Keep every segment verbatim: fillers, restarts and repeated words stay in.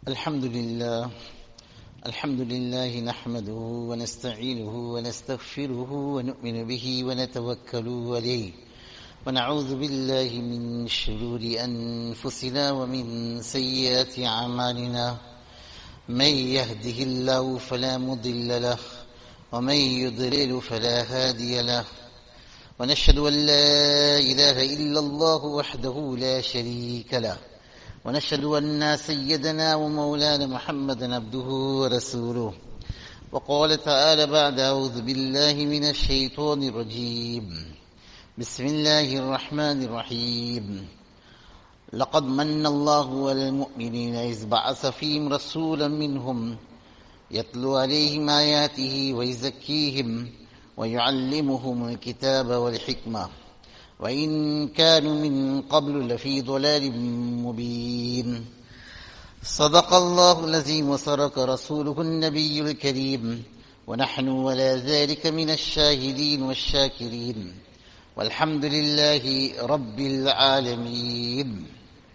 الحمد لله الحمد لله نحمده ونستعينه ونستغفره ونؤمن به ونتوكل عليه ونعوذ بالله من شرور أنفسنا ومن سيئات أعمالنا من يهده الله فلا مضل له ومن يضلل فلا هادي له ونشهد أن لا إله إلا الله وحده لا شريك له ونشهد أن سيدنا ومولانا محمدا عبده ورسوله وقال تعالى بعد أعوذ بالله من الشيطان الرجيم بسم الله الرحمن الرحيم لقد من الله على المؤمنين إذ بعث فيهم رسولا منهم يتلو عليهم آياته ويزكيهم ويعلمهم الكتاب والحكمة وإن كانوا من قبل لفي ضلال مبين صدق الله العظيم وصدق رسوله النبي الكريم ونحن على ذلك من الشاهدين والشاكرين والحمد لله رب العالمين.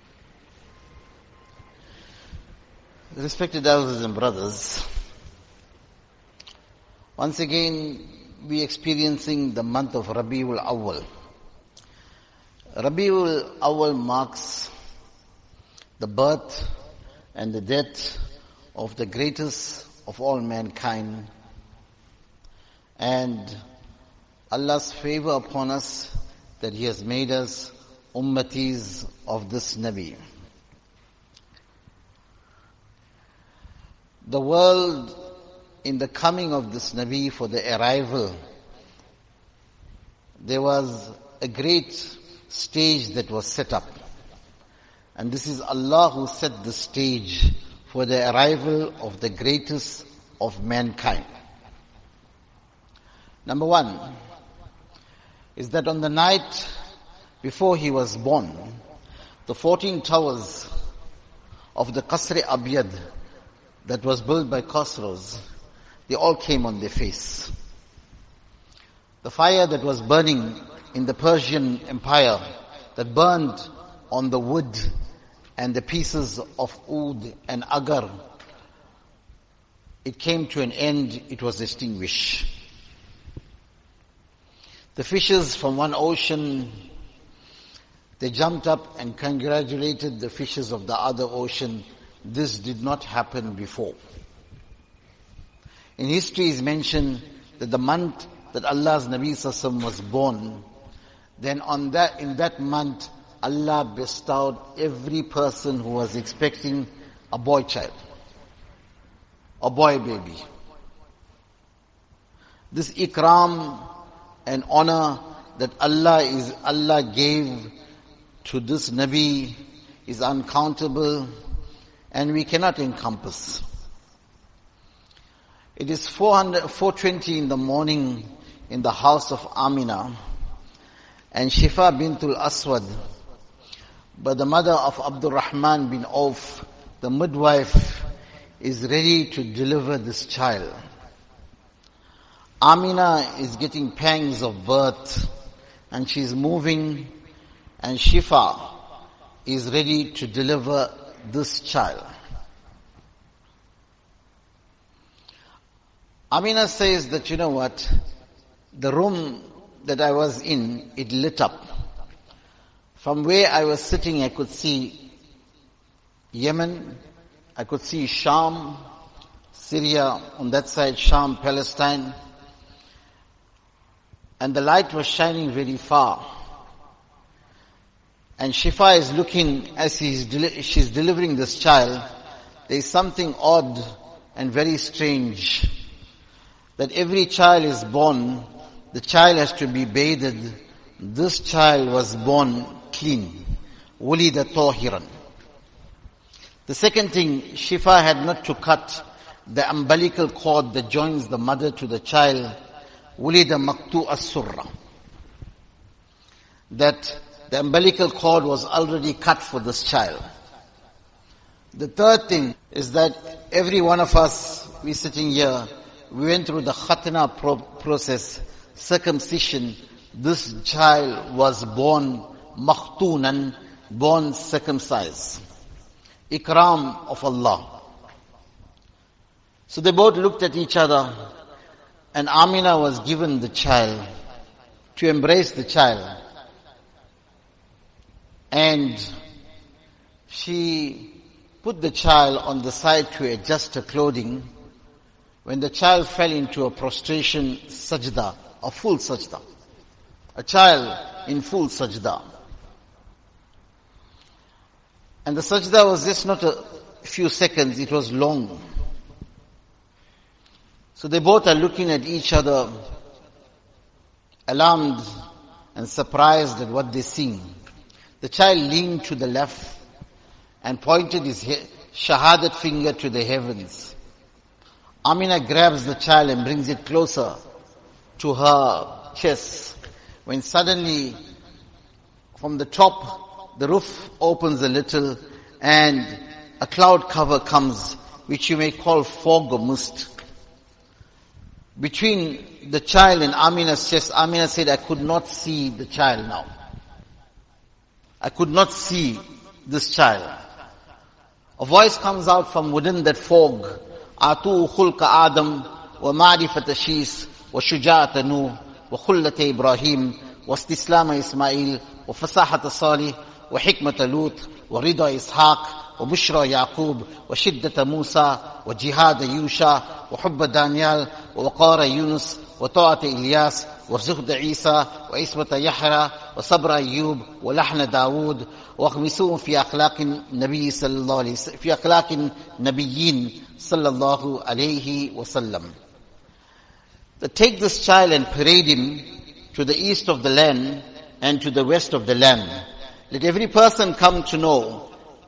Respected elders and brothers, once again we are experiencing the month of Rabiul Awwal. Rabiul Awwal marks the birth and the death of the greatest of all mankind, and Allah's favor upon us that He has made us ummatis of this Nabi. The world, in the coming of this Nabi, for the arrival, there was a great stage that was set up. And this is Allah who set the stage for the arrival of the greatest of mankind. Number one is that on the night before he was born, the fourteen towers of the Qasr Abyad that was built by Khosrows, they all came on their face. The fire that was burning in the Persian Empire, that burned on the wood and the pieces of oud and agar, it came to an end, it was extinguished. The fishes from one ocean, they jumped up and congratulated the fishes of the other ocean. This did not happen before. In history is mentioned that the month that Allah's Nabi Sallallahu Alaihi Wasallam was born, then on that, in that month, Allah bestowed every person who was expecting a boy child, a boy baby. This ikram and honor that Allah is, Allah gave to this Nabi is uncountable and we cannot encompass. It is four twenty in the morning in the house of Amina, and Shifa bintul Aswad, but the mother of Abdul Rahman bin Auf, the midwife, is ready to deliver this child. Amina is getting pangs of birth and she is moving, and Shifa is ready to deliver this child. Amina says that, you know what, the room that I was in, it lit up. From where I was sitting, I could see Yemen, I could see Sham, Syria, on that side, Sham, Palestine, and the light was shining very far. And Shifa is looking, as he's deli- she's delivering this child, there is something odd and very strange, that every child is born, the child has to be bathed. This child was born clean. Wulida tahiran. The second thing, Shifa had not to cut the umbilical cord that joins the mother to the child. Wulida maktu as-surra. That the umbilical cord was already cut for this child. The third thing is that every one of us, we sitting here, we went through the khatna pro- process, circumcision. This child was born makhtunan, born circumcised. Ikram of Allah. So they both looked at each other, and Amina was given the child, to embrace the child. And she put the child on the side to adjust her clothing, when the child fell into a prostration sajda, a full sajda. A child in full sajda. And the sajda was just not a few seconds, it was long. So they both are looking at each other, alarmed and surprised at what they see. The child leaned to the left and pointed his he- shahadat finger to the heavens. Amina grabs the child and brings it closer to her chest, when suddenly from the top the roof opens a little and a cloud cover comes, which you may call fog or mist. Between the child and Amina's chest, Amina said, I could not see the child now. I could not see this child. A voice comes out from within that fog. Atu khulqa Adam wa ma'rifat Shis wa shuja'at Nuh wa khullat Ibrahim wa istislama Ismail wa fasahat Salih wa hikmat Lut wa rida Ishaq وبشرى يعقوب وشدة موسى وجهاد يوشع وحب دانيال ووقار يونس وطاعة إلياس وزهد عيسى وعصمة يحيى وصبر أيوب ولحن داود واغمسوهم في أخلاق النبي صلى الله عليه وسلم في أخلاق النبيين صلى الله عليه وسلم. Take this child and parade him to the east of the land and to the west of the land. Let every person come to know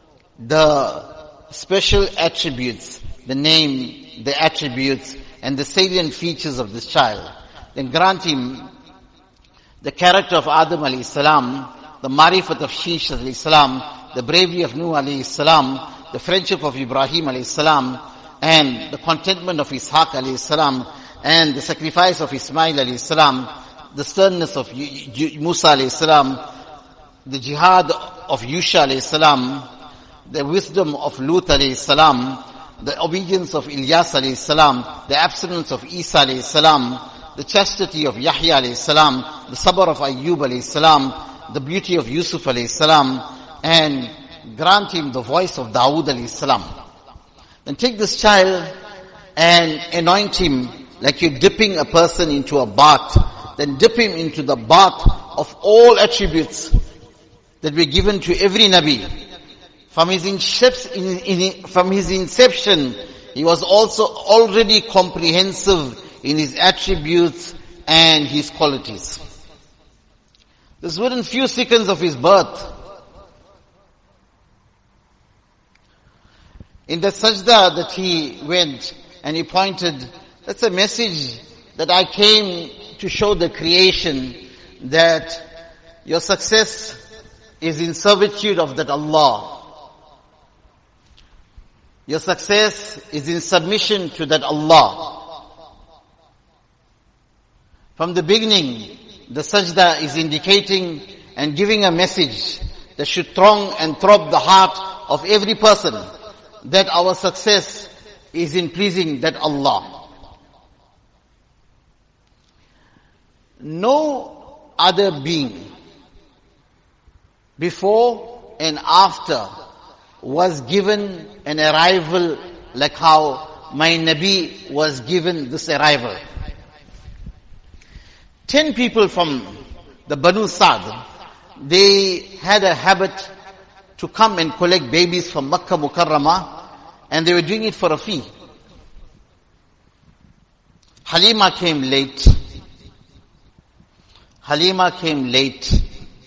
the special attributes, the name, the attributes, and the salient features of this child. Then grant him the character of Adam alayhi salam, the marifat of Shish alayhi salam, the bravery of Nuh alayhi salam, the friendship of Ibrahim alayhi salam, and the contentment of Ishaq alayhi salam, and the sacrifice of Ismail alayhi salam, the sternness of Musa alayhi salam, the jihad of Yusha alayhi salam, the wisdom of Lut alayhi salam, the obedience of Ilyas alayhi salam, the abstinence of Isa alayhi salam, the chastity of Yahya alayhi salam, the sabr of Ayyub alayhi salam, the beauty of Yusuf alayhi salam, and grant him the voice of Dawood alayhi salam. Then take this child and anoint him like you're dipping a person into a bath. Then dip him into the bath of all attributes that were given to every Nabi. From his, inception, in, in, from his inception, he was also already comprehensive in his attributes and his qualities. This was within few seconds of his birth. In the sajda that he went and he pointed, that's a message that I came to show the creation that your success is in servitude of that Allah. Your success is in submission to that Allah. From the beginning, the sajda is indicating and giving a message that should throng and throb the heart of every person, that our success is in pleasing that Allah. No other being before and after was given an arrival like how my Nabi was given this arrival. Ten people from the Banu Sa'd, they had a habit to come and collect babies from Makkah Mukarramah, and they were doing it for a fee. Halima came late. Halima came late.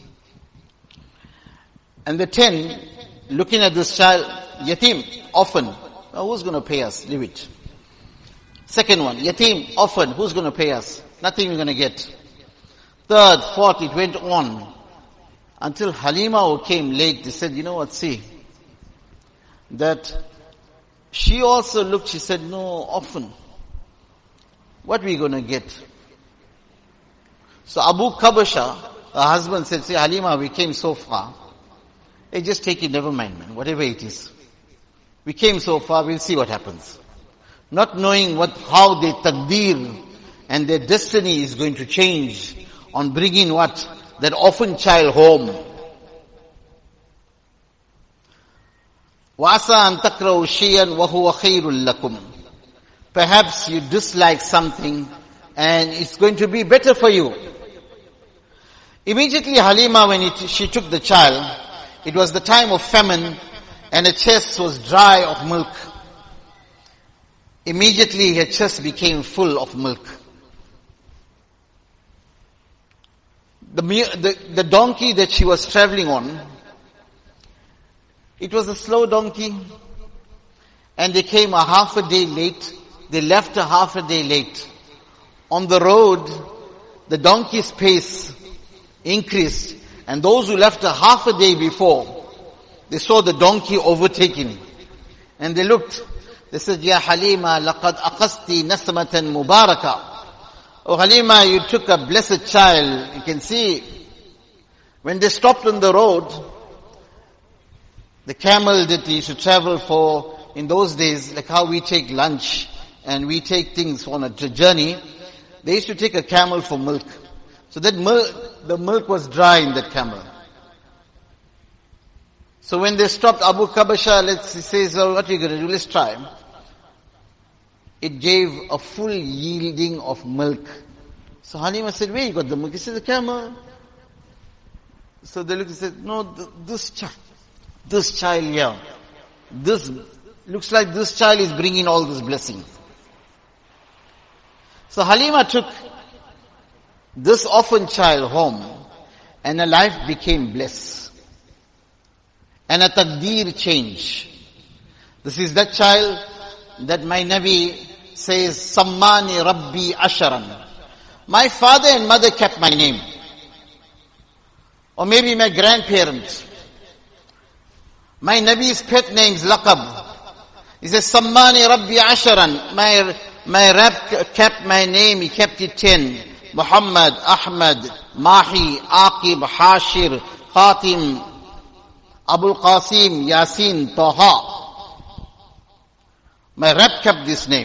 And the ten, looking at this child, yatim, orphan. Well, who's going to pay us? Leave it. Second one, yatim, orphan. Who's going to pay us? Nothing we're going to get. Third, fourth, it went on. Until Halima, who came late, they said, you know what, see, that she also looked, she said, no, orphan. What are we going to get? So Abu Kabasha, her husband, said, see, Halima, we came so far. Hey, just take it, never mind, man, whatever it is. We came so far, we'll see what happens. not knowing what, how their taqdeer and their destiny is going to change on bringing what? That orphan child home. وَعَسَىٰ أَن تَكْرَهُ شَيْئًا وَهُوَ خَيْرٌ لَكُمْ. Perhaps you dislike something and it's going to be better for you. Immediately Halima, when it, she took the child, it was the time of famine and her chest was dry of milk. Immediately her chest became full of milk. The, the, the donkey that she was traveling on, it was a slow donkey, and they came a half a day late. They left a half a day late. On the road, the donkey's pace increased, and those who left a half a day before, they saw the donkey overtaking, and they looked. They said, Ya Halima, laqad aqasti nasmatan mubaraka. Oh Halima, you took a blessed child. You can see, when they stopped on the road, the camel that he used to travel for in those days, like how we take lunch and we take things on a journey, they used to take a camel for milk. So that milk, the milk was dry in that camel. So when they stopped, Abu Kabasha, let's he says, oh, what are you going to do? Let's try. It gave a full yielding of milk. So Halima said, where you got the milk? He said, the camel. So the look, he said, no, th- this child, this child here, this, looks like this child is bringing all this blessing. So Halima took this orphan child home, and her life became blessed. And a taqdeer change. This is that child that my Nabi says, Sammani Rabbi Asharan. My father and mother kept my name. Or maybe my grandparents. My Nabi's pet name is Laqab. He says, Sammani Rabbi Asharan. My, my Rab kept my name, he kept it ten. Muhammad, Ahmad, Mahi, Aqib, Hashir, Khatim, Abul Qasim, Yasin, Taha. My Rab kept this name.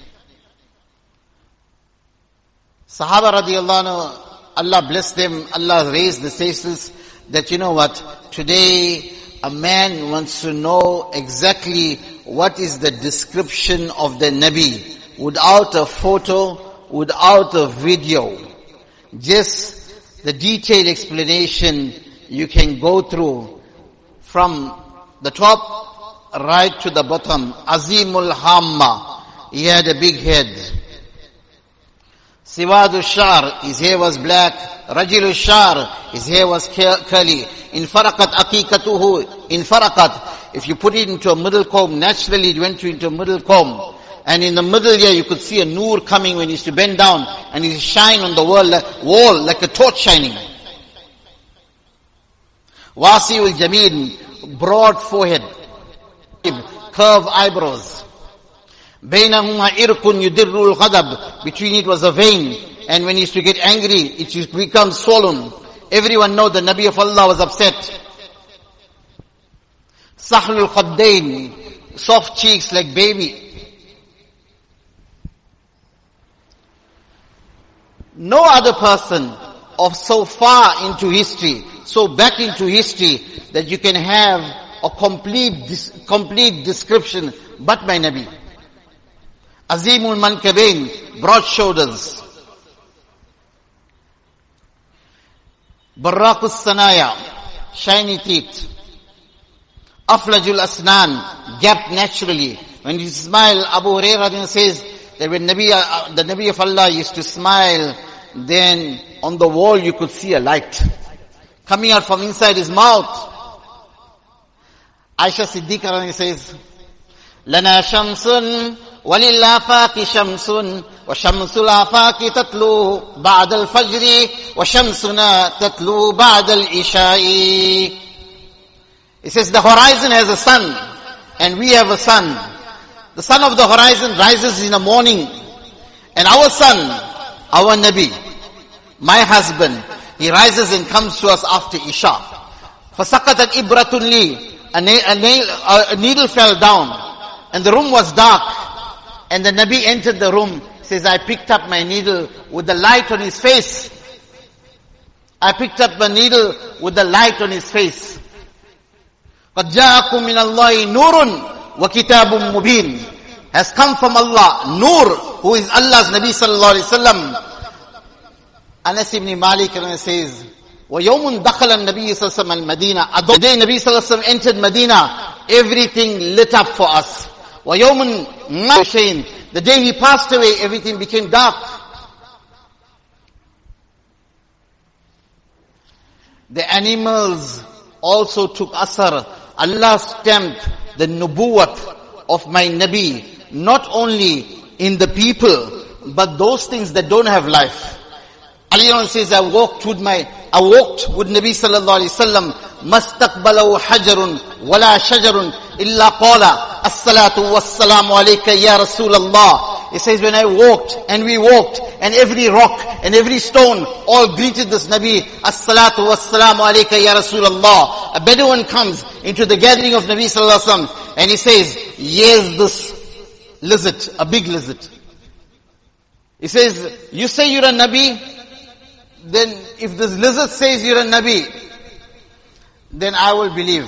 Sahaba radiallahu anhu, Allah bless them, Allah raised the faces that, you know what, today a man wants to know exactly what is the description of the Nabi without a photo, without a video. Just the detailed explanation you can go through from the top right to the bottom. Azimul Hamma, he had a big head. Siwadu Shar, his hair was black. Rajilu Shar, his hair was curly. Infarakat akikatuhu, infarakat. If you put it into a middle comb, naturally it went into a middle comb. And in the middle here you could see a noor coming when he used to bend down, and he shine on the wall, wall like a torch shining. Wasi'ul Jameel, broad forehead, curved eyebrows. Bainahuma irkun yudirrul ghadab. Between it was a vein, and when he used to get angry, it used to become swollen. Everyone know the Nabi of Allah was upset. Sahlul khaddain, soft cheeks like baby. No other person of so far into history, so back into history, that you can have a complete, complete description but my Nabi. Azimul Mankabain, broad shoulders. Barraqus Sanaya, shiny teeth. Aflajul Asnan, gap naturally. When you smile, Abu Hurairah says that when Nabi, uh, the Nabi of Allah used to smile, then on the wall you could see a light coming out from inside his mouth. Aisha Siddiqa says, Lana shamsun walil afaqi shamsun wa shamsul afaqi tatlu ba'da al-fajri wa shamsuna tatlu ba'da al-isha'i. It says the horizon has a sun and we have a sun. The sun of the horizon rises in the morning, and our sun, our Nabi, my husband, he rises and comes to us after Isha. فَسَقَطَتْ إِبْرَةٌ لِي, a, nail, a, nail, a needle fell down, and the room was dark, And the Nabi entered the room, says, I picked up my needle with the light on his face. I picked up my needle with the light on his face. قَدْ جَاءَكُم مِّنَ اللَّهِ نُورٌ وَكِتَابٌ مُبِينٌ. Has come from Allah, Nur, who is Allah's Nabi sallallahu alayhi wa sallam. Anas ibn Malik says, وَيَوْمٌ دَخَلَ النَّبِيِّ صَلَّى اللَّهُ عَلَيْهِ وَسَلَّمَ الْمَدِينَةَ. The day Nabi sallallahu alayhi wa sallam entered Medina, everything lit up for us. وَيَوْمٌ مَشَيْنَ. The day he passed away, everything became dark. The animals also took asar. Allah stamped the nubuwwat of my Nabi, not only in the people, but those things that don't have life. Ali says, I walked with my, I walked with Nabi sallallahu alayhi wasallam, mastaqbalahu hajarun wala shajarun illa qala as-salatu was-salamu alayka ya Rasulallah. It says, when I walked and we walked and every rock and every stone all greeted this Nabi, as-salatu was-salamu alayka ya Rasulallah. A Bedouin comes into the gathering of Nabi sallallahu alayhi wasallam and he says, here's this lizard, a big lizard. He says, you say you're a Nabi? Then if this lizard says you're a Nabi, then I will believe.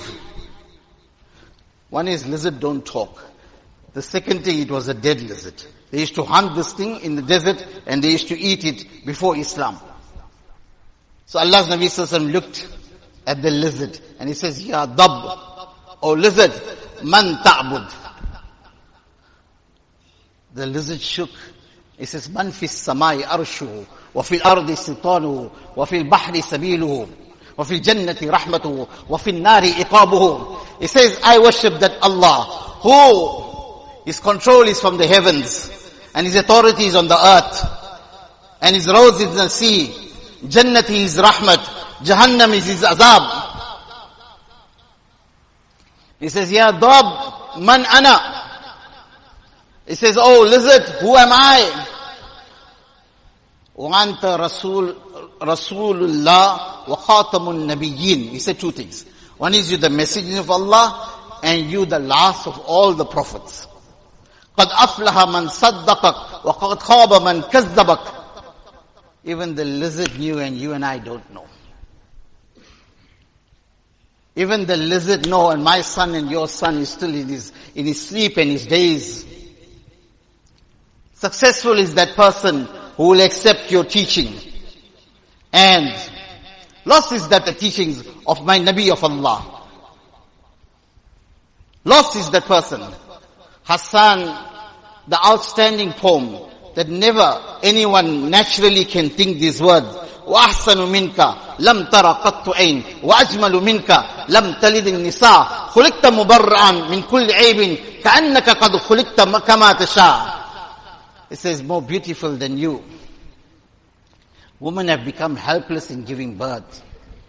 One is lizard don't talk. The second thing, it was a dead lizard. They used to hunt this thing in the desert and they used to eat it before Islam. So Allah's Nabi sallallahu alaihi wasallam looked at the lizard and he says, Ya dab, O lizard, man ta'bud. The lizard shook. He says, man fi samai arshuhu, wa fil ardi sitanuhu, wa fil bahri sabiluhu, wa fil jannati rahmatuhu, wa fil nari iqabuhu. He says, I worship that Allah, who his control is from the heavens, and his authority is on the earth, and his roads is in the sea. Jannati is rahmat, Jahannam is his azab. He says, Ya dab, man ana. He says, oh lizard, who am I? وَأَنْتَ رَسُولُ رَسُولُ اللَّهِ وَخَاتَمُ النَّبِيِّينَ. He said two things. One is you the messenger of Allah and you the last of all the prophets. قَدْ أَفْلَحَ مَنْ صَدَّقَكَ وَقَدْ خَابَ مَنْ كَذَّبَكَ. Even the lizard knew and you and I don't know. Even the lizard know and my son and your son is still in his, in his sleep and his days. Successful is that person who will accept your teaching. And lost is that the teachings of my Nabi of Allah. Lost is that person. Hassan, the outstanding poem that never anyone naturally can think these words. وَأَحْسَنُ مِنْكَ لَمْ تَرَ قَطُّ عَيْنٍ وَأَجْمَلُ مِنْكَ لَمْ تَلِدِ النِّسَاءُ خُلِقْتَ مُبَرَّعًا مِنْ كُلِّ عَيْبٍ كَأَنَّكَ قَدْ خُلِقْتَ كَمَا تَشَاءُ. It says, more beautiful than you. Women have become helpless in giving birth.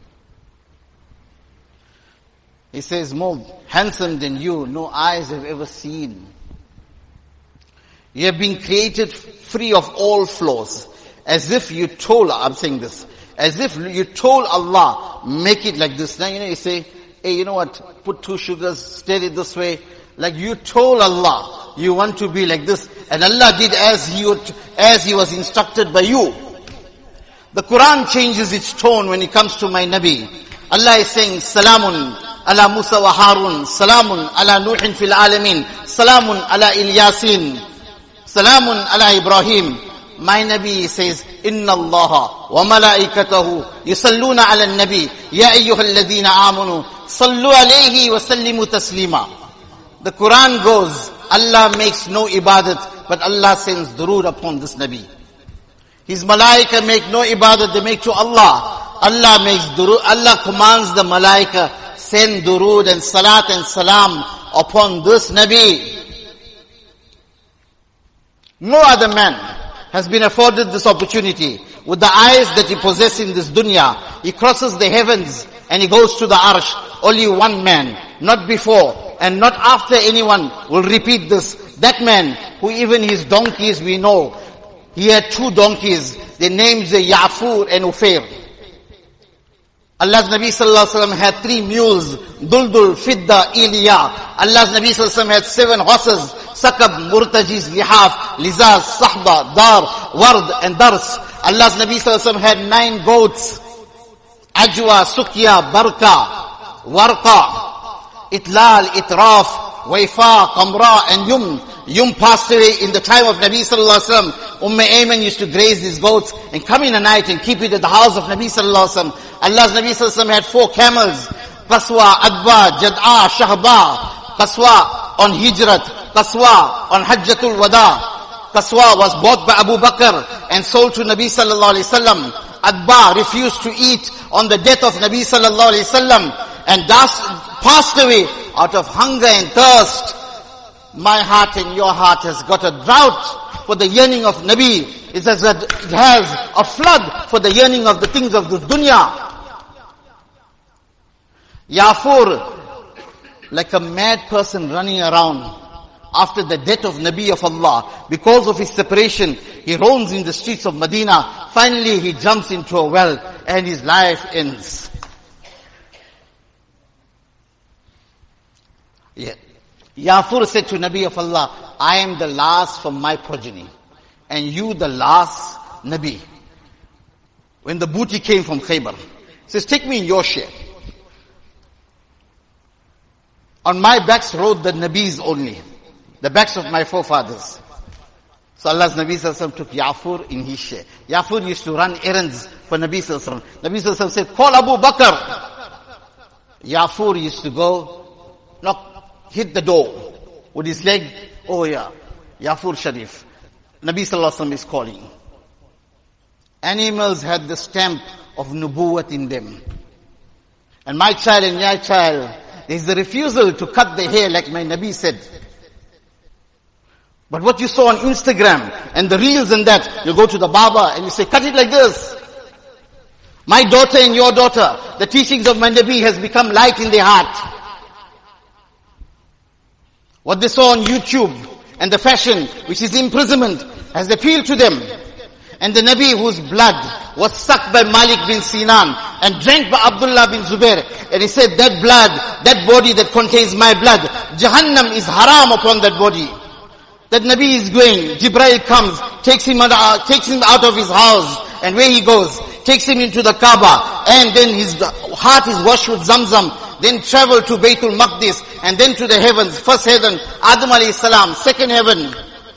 He says, more handsome than you, no eyes have ever seen. You have been created free of all flaws. As if you told, I'm saying this, as if you told Allah, make it like this. Now, you know, you say, hey, you know what, put two sugars, stir it this way. Like you told Allah, you want to be like this. And Allah did as he, would, as he was instructed by you. The Quran changes its tone when it comes to my Nabi. Allah is saying, Salamun ala Musa wa Harun, Salamun ala Nuhin fil alamin, Salamun ala Ilyasin, Salamun ala Ibrahim. My Nabi says, Inna Allah wa malaikatahu yusalluna ala nabi, Ya ayyuhal ladhina amanu, Sallu alayhi wa sallimu taslima. The Quran goes, Allah makes no ibadat, but Allah sends durood upon this Nabi. His malaika make no ibadat, they make to Allah. Allah makes durood, Allah commands the malaika, send durood and salat and salam upon this Nabi. No other man has been afforded this opportunity. With the eyes that he possesses in this dunya, he crosses the heavens and he goes to the arsh. Only one man, not before and not after anyone will repeat this. That man, who even his donkeys we know, he had two donkeys. Their names are Ya'fur and Ufair. Allah's Nabi sallallahu alaihi wasallam had three mules, Duldul, Fidda, Iliya. Allah's Nabi sallallahu alaihi wasallam had seven horses, Sakab, Murtajiz, Lihaf, Lizaz, Sahba, Dar, Ward and Dars. Allah's Nabi Sallallahu Alaihi Wasallam had nine goats. Ajwa, Sukya, Barka, Warqa, Itlal, Itraf, Waifa, Qamra and Yum. Yum passed away in the time of Nabi Sallallahu Alaihi Wasallam. Umm Ayman used to graze these goats and come in the night and keep it at the house of Nabi Sallallahu Alaihi Wasallam. Allah's Nabi Sallallahu Alaihi Wasallam had four camels. Qaswa, Adba, Jad'a, Shahba. Qaswa on Hijrat. Qaswa on Hajjatul Wada. Qaswa was bought by Abu Bakr and sold to Nabi Sallallahu Alaihi Wasallam. Adba refused to eat on the death of Nabi Sallallahu Alaihi Wasallam and thus passed away out of hunger and thirst. My heart and your heart has got a drought for the yearning of Nabi. It has a, it has a flood for the yearning of the things of this dunya. Yafur, like a mad person running around after the death of Nabi of Allah. Because of his separation, he roams in the streets of Medina. Finally, he jumps into a well and his life ends. Yeah. Yafur said to Nabi of Allah, I am the last from my progeny and you the last Nabi. When the booty came from Khaybar, he says, take me in your share. On my backs rode the Nabis only, the backs of my forefathers. So Allah's Nabi Sallallahu Alaihi Wasallam took Yafur in his share. Yafur used to run errands for Nabi Sallallahu Alaihi Wasallam. Nabi Sallallahu Alaihi Wasallam said, call Abu Bakr. Yafur used to go, knock, hit the door with his leg. Oh yeah, Yafur Sharif. Nabi Sallallahu Alaihi Wasallam is calling. Animals had the stamp of nubuwwat in them. And my child and your child, there is the refusal to cut the hair like my Nabi said. But what you saw on Instagram and the reels and that, you go to the barber and you say, cut it like this. My daughter and your daughter, the teachings of my Nabi has become light in their heart. What they saw on YouTube and the fashion, which is imprisonment, has appealed to them. And the Nabi whose blood was sucked by Malik bin Sinan and drank by Abdullah bin Zubair. And he said, that blood, that body that contains my blood, Jahannam is haram upon that body. That Nabi is going, Jibreel comes, takes him, out, takes him out of his house, and where he goes, takes him into the Kaaba, and then his heart is washed with Zamzam. Then travel to Baytul Maqdis, and then to the heavens. First heaven, Adam alayhi salam. Second heaven,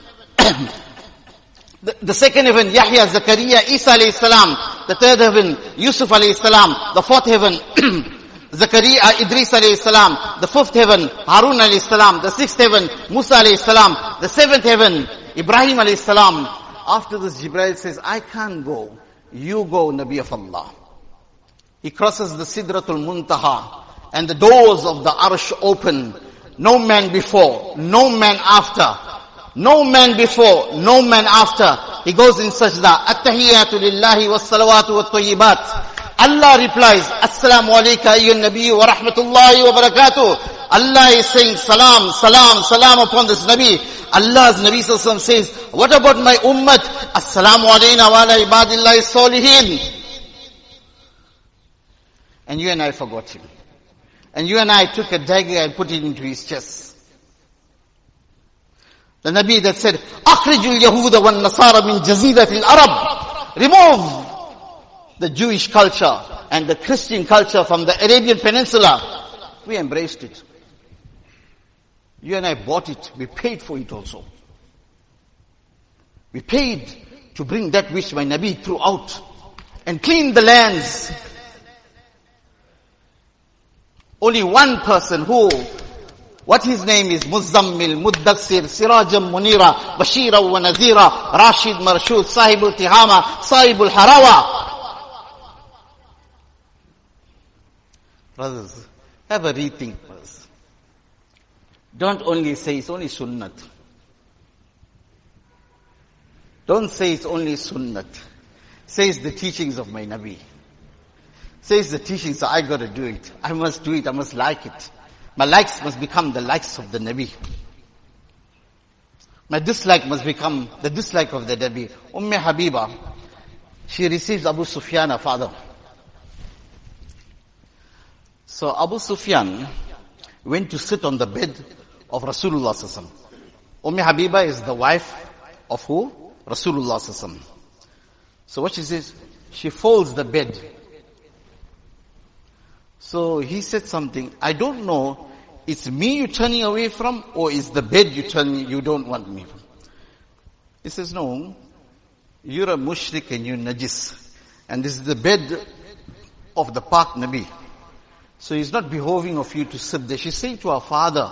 the, the second heaven, Yahya, Zakaria, Isa alayhi salam. The third heaven, Yusuf alayhi salam. The fourth heaven, Zakaria, Idris alayhi salam. The fifth heaven, Harun alayhi salam. The sixth heaven, Musa alayhi salam. The seventh heaven, Ibrahim alayhi salam. After this, Jibreel says, I can't go. You go, Nabi of Allah. He crosses the Sidratul Muntaha. And the doors of the Arsh open. No man before, no man after. No man before, no man after. He goes in sajda. At-tahiyyatu lillahi was salawatu wa tayyibat. Allah replies, Assalamu alayka ayyuhan nabiyyu wa rahmatullahi wa barakatuh. Allah is saying salam, salam, salam upon this Nabi. Allah's Nabi Sallallahu Alaihi Wasallam says, what about my ummat? Assalamu alayna wa ala ibadillahi salihin. And you and I forgot him. And you and I took a dagger and put it into his chest. The Nabi that said, أخرجوا اليهود والنصارى من جزيرة العرب. Remove the Jewish culture and the Christian culture from the Arabian Peninsula. We embraced it. You and I bought it. We paid for it also. We paid to bring that which my Nabi threw out and clean the lands. Only one person who, what his name is, Muzzammil, Muddassir, Sirajam Munira, Bashira wa Nazira, Rashid Marshud, Sahibul Tihama, Sahibul Harawa. Brothers, have a rethink first. Don't only say it's only sunnat. Don't say it's only sunnat. Say it's the teachings of my Nabi. Says the teaching, so I got to do it. I must do it. I must like it. My likes must become the likes of the Nabi. My dislike must become the dislike of the Nabi. Umm Habiba, she receives Abu Sufyan, her father. So Abu Sufyan went to sit on the bed of Rasulullah sallallahu alaihi wasallam. Umm Habiba is the wife of who? Rasulullah sallallahu alaihi wasallam. So what she says? She folds the bed. So he said something, I don't know, it's me you're turning away from, or is the bed you turning, you don't want me from? He says, no, you're a mushrik and you're najis. And this is the bed of the Pak Nabi. So it's not behoving of you to sit there. She's saying to her father,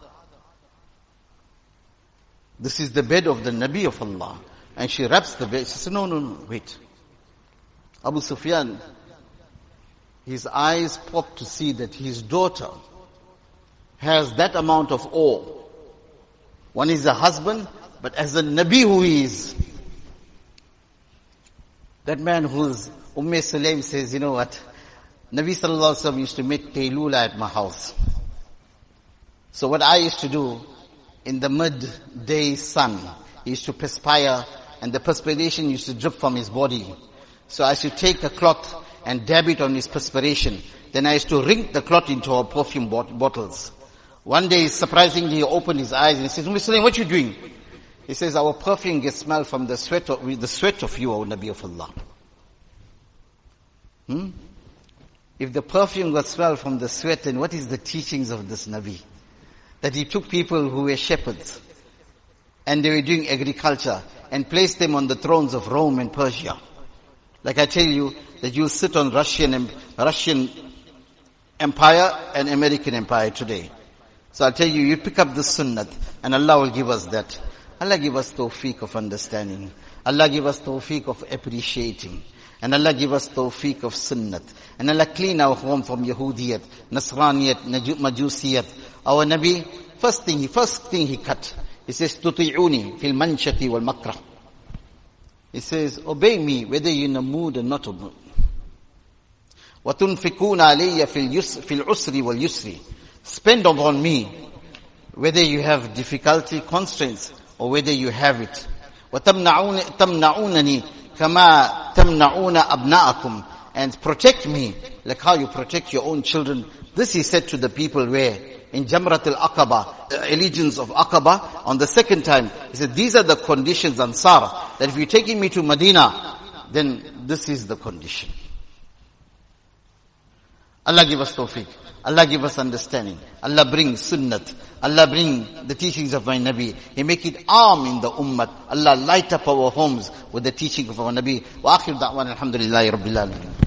this is the bed of the Nabi of Allah. And she wraps the bed. She says, no, no, no, wait. Abu Sufyan, his eyes popped to see that his daughter has that amount of awe. One is a husband, but as a Nabi who he is, that man who's Umm Sulaim says, you know what, Nabi sallallahu alaihi wasallam used to make Qaylula at my house. So what I used to do, in the midday sun, he used to perspire, and the perspiration used to drip from his body. So I used to take a cloth and dab it on his perspiration. Then I used to wring the cloth into our perfume bot- bottles. One day, surprisingly, he opened his eyes and he says, Umm Sulaim, what are you doing? He says, our perfume gets smelled from the sweat of, the sweat of you, O Nabi of Allah. Hmm? If the perfume got smelled from the sweat, then what is the teachings of this Nabi? That he took people who were shepherds and they were doing agriculture and placed them on the thrones of Rome and Persia. Like I tell you, that you'll sit on Russian, Russian Empire and American Empire today. So I'll tell you, you pick up the sunnat and Allah will give us that. Allah give us tawfiq of understanding. Allah give us tawfiq of appreciating. And Allah give us tawfiq of sunnat. And Allah clean our home from Yahudiyat, Nasraniyat, Majusiyat. Our Nabi, first thing, he first thing he cut. He says, Tuti'uni fil manshati wal makrah. He says, obey me whether you're in a mood or not a mood. وَتُنْفِقُونَ عَلَيَّ فِي الْعُسْرِ وَالْيُسْرِ. Spend upon me whether you have difficulty, constraints, or whether you have it. وَتَمْنَعُونَ تَمْنَعُونَنِي كَمَا تَمْنَعُونَ أَبْنَاءَكُمْ. And protect me like how you protect your own children. This he said to the people where? In Jamrat al-Aqaba, the allegiance of Aqaba, on the second time, he said, these are the conditions, Ansar, that if you're taking me to Medina, then this is the condition. Allah give us tawfiq. Allah give us understanding. Allah bring sunnat. Allah bring the teachings of my Nabi. He make it arm in the ummah. Allah light up our homes with the teaching of our Nabi. Wa akhir da'wan alhamdulillahi rabbil alamin.